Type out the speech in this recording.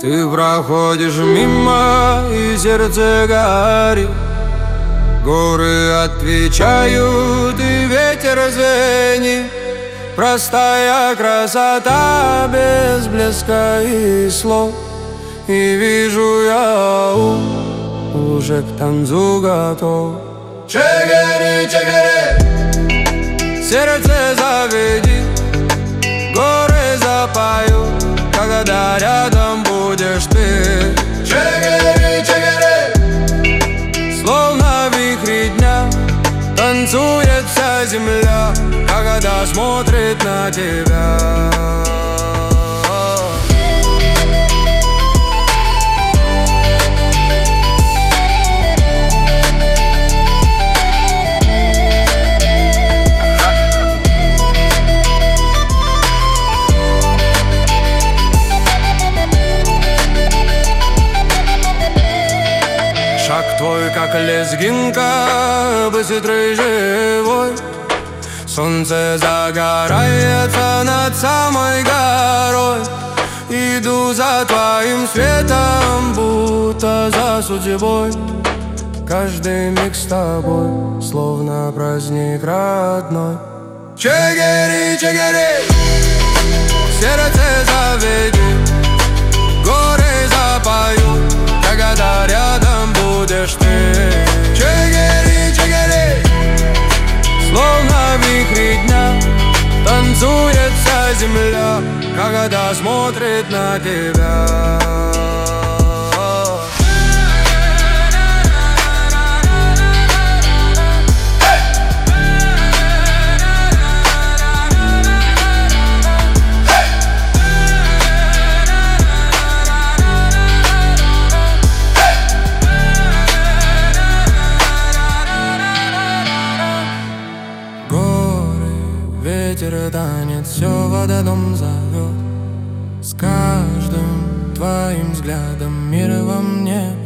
Ты проходишь мимо, и сердце горит. Горы отвечают, и ветер звенит. Простая красота без блеска и слов. И вижу я уже к танцу готов. Чегери, чегери, сердце заведи, горы запою, когда рядом будешь ты. Чегери, чегери, словно вихри дня танцует вся земля, когда смотрит на тебя. Шаг твой, как лезгинка, быстрый, живой. Солнце загорается над самой горой. Иду за твоим светом, будто за судьбой. Каждый миг с тобой, словно праздник родной. Чегери, чегери, сердце заведи, горы запою, когда рядом будешь ты. Чегери, чегери, словно вихри дня танцует вся земля, когда смотрит на тебя. Ветер танец, все вододом зовет. С каждым твоим взглядом мир во мне